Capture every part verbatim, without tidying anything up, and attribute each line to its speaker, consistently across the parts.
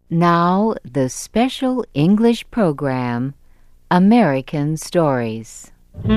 Speaker 1: Now the special English program, American Stories.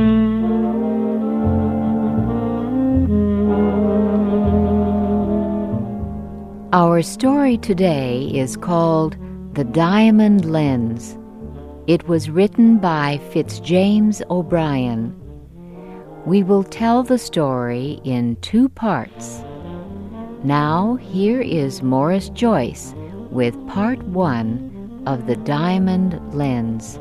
Speaker 1: Our story today is called The Diamond Lens. It was written by Fitzjames O'Brien. We will tell the story in two parts. Now here is Morris Joyce with part one of The Diamond Lens.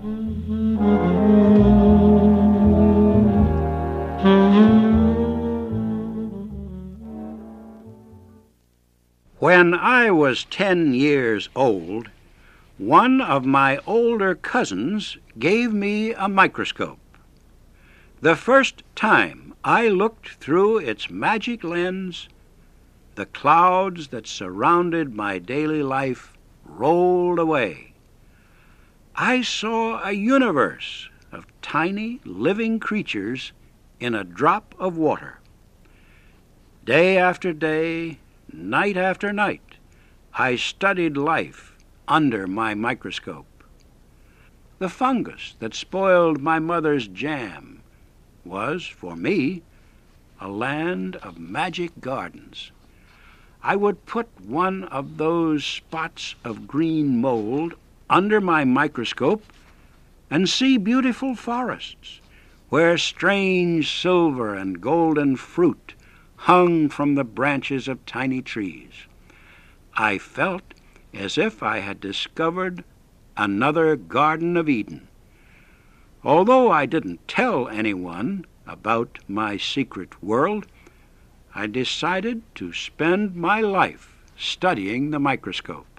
Speaker 2: When I was ten years old, one of my older cousins gave me a microscope. The first time I looked through its magic lens, the clouds that surrounded my daily life rolled away. I saw a universe of tiny, living creatures in a drop of water. Day after day, night after night, I studied life under my microscope. The fungus that spoiled my mother's jam was, for me, a land of magic gardens. I would put one of those spots of green mold under my microscope and see beautiful forests where strange silver and golden fruit hung from the branches of tiny trees. I felt as if I had discovered another Garden of Eden. Although I didn't tell anyone about my secret world, I decided to spend my life studying the microscope.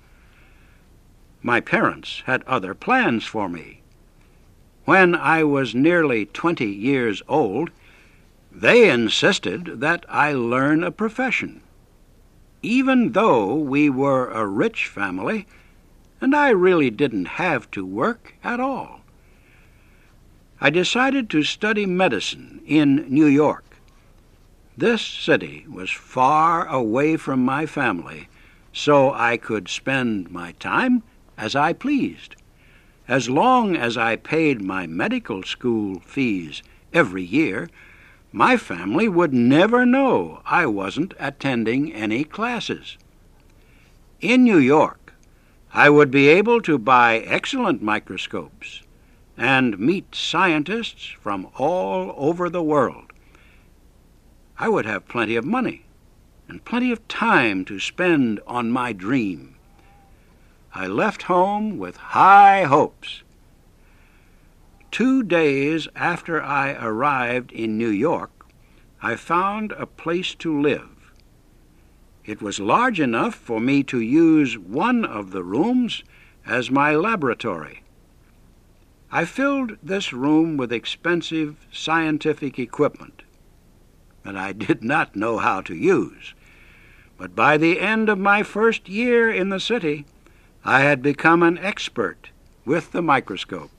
Speaker 2: My parents had other plans for me. When I was nearly twenty years old, they insisted that I learn a profession. Even though we were a rich family, and I really didn't have to work at all. I decided to study medicine in New York. This city was far away from my family, so I could spend my time as I pleased. As long as I paid my medical school fees every year, my family would never know I wasn't attending any classes. In New York, I would be able to buy excellent microscopes and meet scientists from all over the world. I would have plenty of money and plenty of time to spend on my dream. I left home with high hopes. Two days after I arrived in New York, I found a place to live. It was large enough for me to use one of the rooms as my laboratory. I filled this room with expensive scientific equipment that I did not know how to use. But by the end of my first year in the city, I had become an expert with the microscope.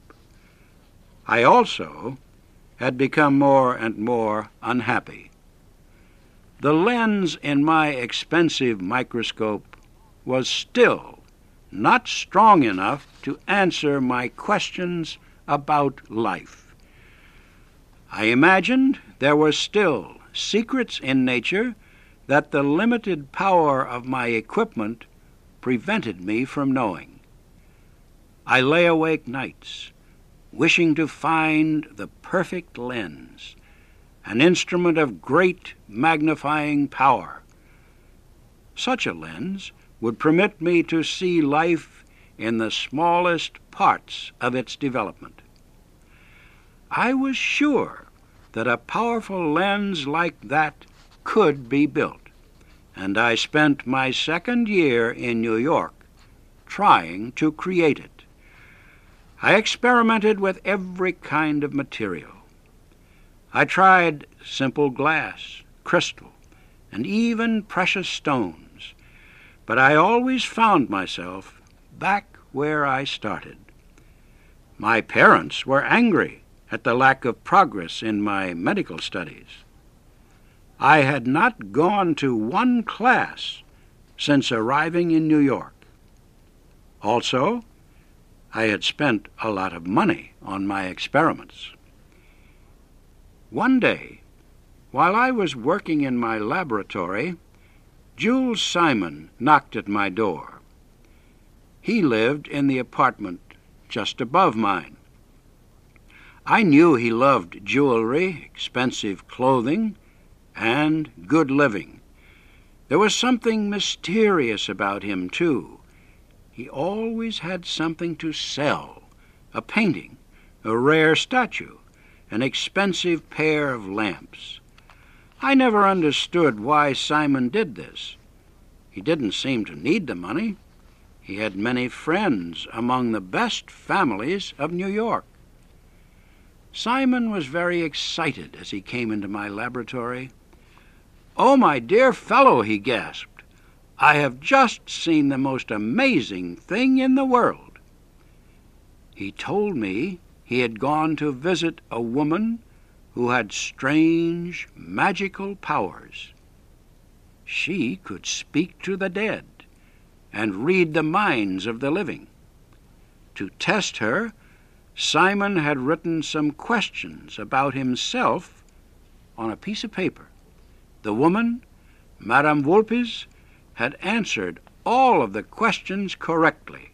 Speaker 2: I also had become more and more unhappy. The lens in my expensive microscope was still not strong enough to answer my questions about life. I imagined there were still secrets in nature that the limited power of my equipment prevented me from knowing. I lay awake nights, wishing to find the perfect lens, an instrument of great magnifying power. Such a lens would permit me to see life in the smallest parts of its development. I was sure that a powerful lens like that could be built, and I spent my second year in New York trying to create it. I experimented with every kind of material. I tried simple glass, crystal, and even precious stones, but I always found myself back where I started. My parents were angry at the lack of progress in my medical studies. I had not gone to one class since arriving in New York. Also, I had spent a lot of money on my experiments. One day, while I was working in my laboratory, Jules Simon knocked at my door. He lived in the apartment just above mine. I knew he loved jewelry, expensive clothing, and good living. There was something mysterious about him, too. He always had something to sell, a painting, a rare statue, an expensive pair of lamps. I never understood why Simon did this. He didn't seem to need the money. He had many friends among the best families of New York. Simon was very excited as he came into my laboratory. "Oh, my dear fellow," he gasped, "I have just seen the most amazing thing in the world." He told me he had gone to visit a woman who had strange, magical powers. She could speak to the dead and read the minds of the living. To test her, Simon had written some questions about himself on a piece of paper. The woman, Madame Vulpes, had answered all of the questions correctly.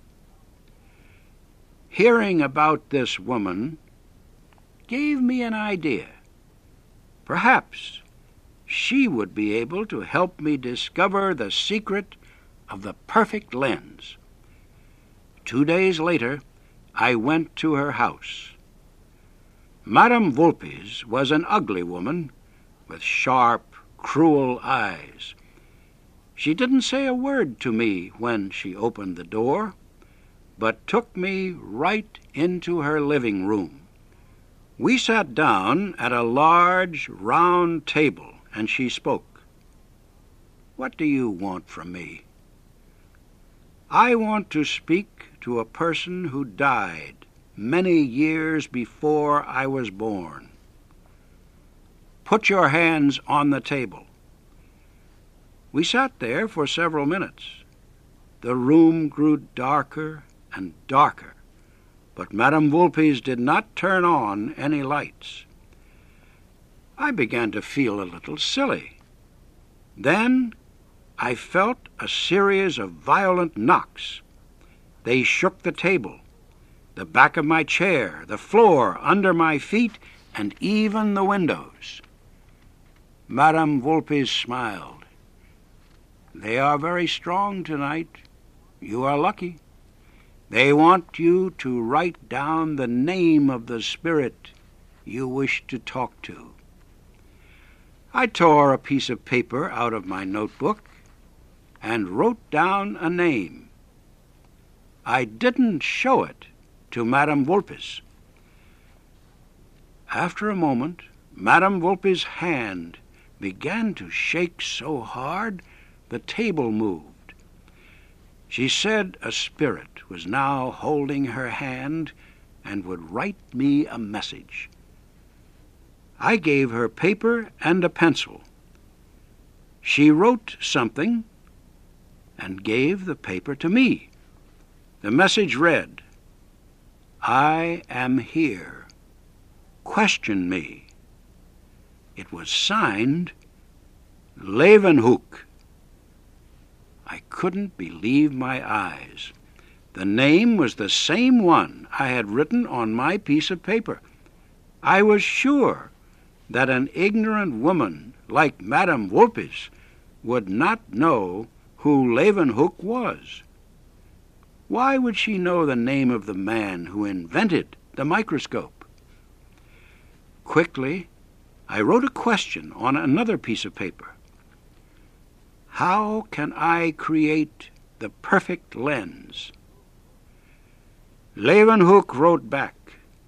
Speaker 2: Hearing about this woman gave me an idea. Perhaps she would be able to help me discover the secret of the perfect lens. Two days later, I went to her house. Madame Vulpes was an ugly woman with sharp, cruel eyes. She didn't say a word to me when she opened the door, but took me right into her living room. We sat down at a large, round table, and she spoke. "What do you want from me?" "I want to speak to a person who died many years before I was born." "Put your hands on the table." We sat there for several minutes. The room grew darker and darker, but Madame Vulpes did not turn on any lights. I began to feel a little silly. Then I felt a series of violent knocks. They shook the table, the back of my chair, the floor under my feet, and even the windows. Madame Vulpes smiled. "They are very strong tonight. You are lucky. They want you to write down the name of the spirit you wish to talk to." I tore a piece of paper out of my notebook and wrote down a name. I didn't show it to Madame Vulpes. After a moment, Madame Vulpes' hand began to shake so hard the table moved. She said a spirit was now holding her hand and would write me a message. I gave her paper and a pencil. She wrote something and gave the paper to me. The message read, "I am here. Question me." It was signed Leeuwenhoek. I couldn't believe my eyes. The name was the same one I had written on my piece of paper. I was sure that an ignorant woman like Madame Vulpes would not know who Leeuwenhoek was. Why would she know the name of the man who invented the microscope? Quickly, I wrote a question on another piece of paper. How can I create the perfect lens? Leeuwenhoek wrote back,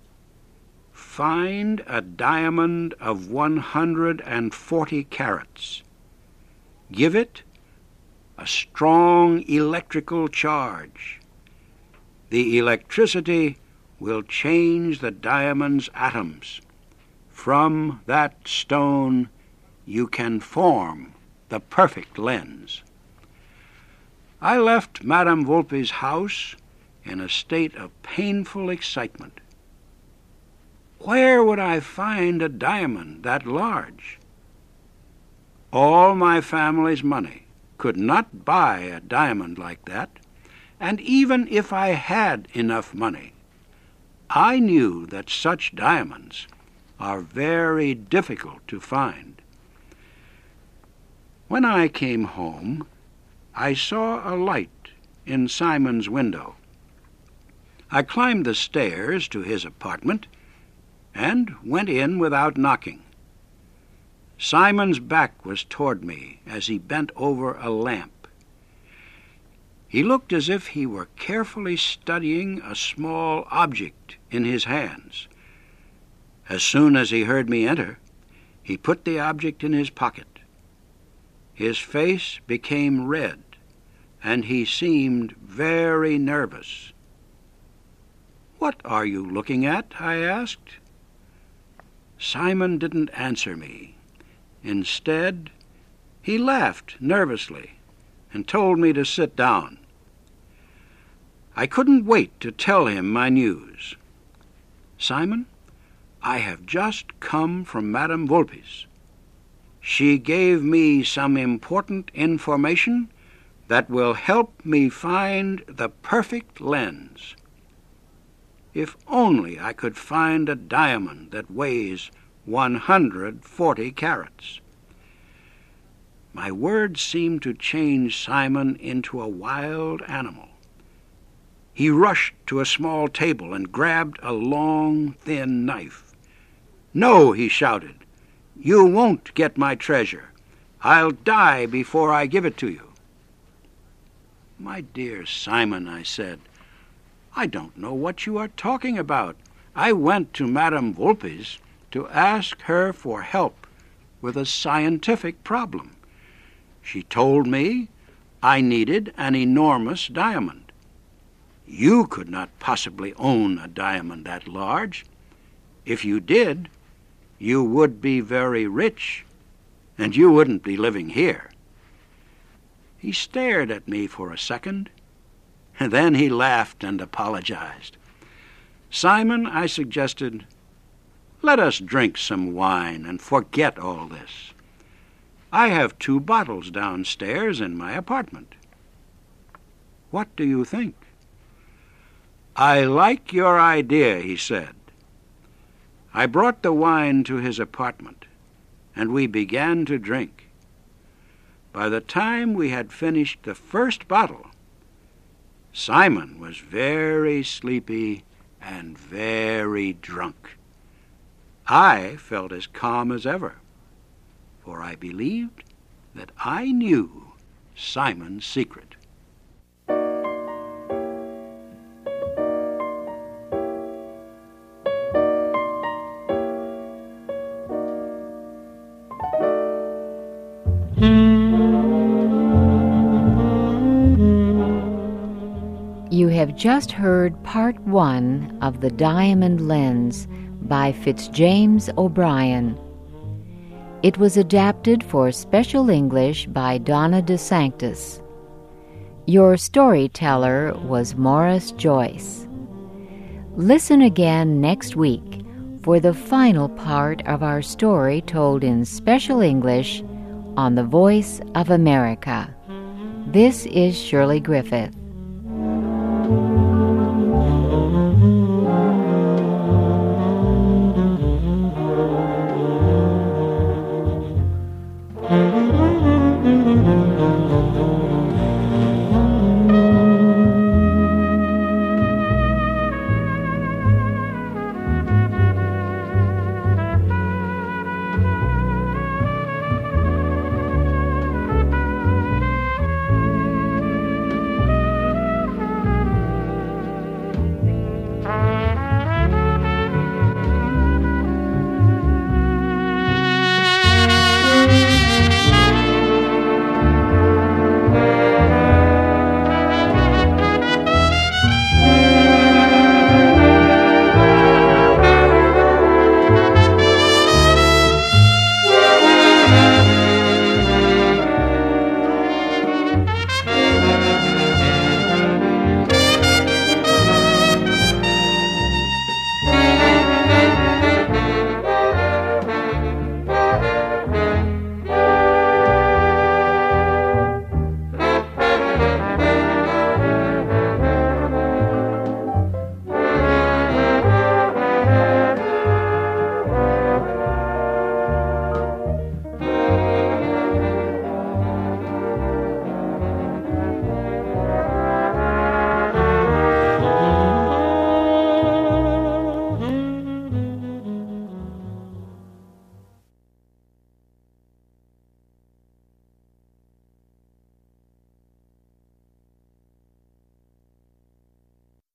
Speaker 2: "Find a diamond of one hundred and forty carats. Give it a strong electrical charge. The electricity will change the diamond's atoms. From that stone you can form the perfect lens." I left Madame Vulpes' house in a state of painful excitement. Where would I find a diamond that large? All my family's money could not buy a diamond like that, and even if I had enough money, I knew that such diamonds are very difficult to find. When I came home, I saw a light in Simon's window. I climbed the stairs to his apartment and went in without knocking. Simon's back was toward me as he bent over a lamp. He looked as if he were carefully studying a small object in his hands. As soon as he heard me enter, he put the object in his pocket. His face became red, and he seemed very nervous. "What are you looking at?" I asked. Simon didn't answer me. Instead, he laughed nervously and told me to sit down. I couldn't wait to tell him my news. "Simon, I have just come from Madame Vulpes. She gave me some important information that will help me find the perfect lens. If only I could find a diamond that weighs one hundred forty carats." My words seemed to change Simon into a wild animal. He rushed to a small table and grabbed a long, thin knife. "No," he shouted, "you won't get my treasure. I'll die before I give it to you." "My dear Simon," I said, "I don't know what you are talking about. I went to Madame Vulpes to ask her for help with a scientific problem. She told me I needed an enormous diamond. You could not possibly own a diamond that large. If you did, you would be very rich, and you wouldn't be living here." He stared at me for a second, and then he laughed and apologized. "Simon," I suggested, "let us drink some wine and forget all this. I have two bottles downstairs in my apartment. What do you think?" "I like your idea," he said. I brought the wine to his apartment, and we began to drink. By the time we had finished the first bottle, Simon was very sleepy and very drunk. I felt as calm as ever, for I believed that I knew Simon's secret.
Speaker 1: You have just heard part one of The Diamond Lens by Fitzjames O'Brien. It was adapted for Special English by Donna DeSanctis. Your storyteller was Morris Joyce. Listen again next week for the final part of our story told in Special English on The Voice of America. This is Shirley Griffith. Thank you.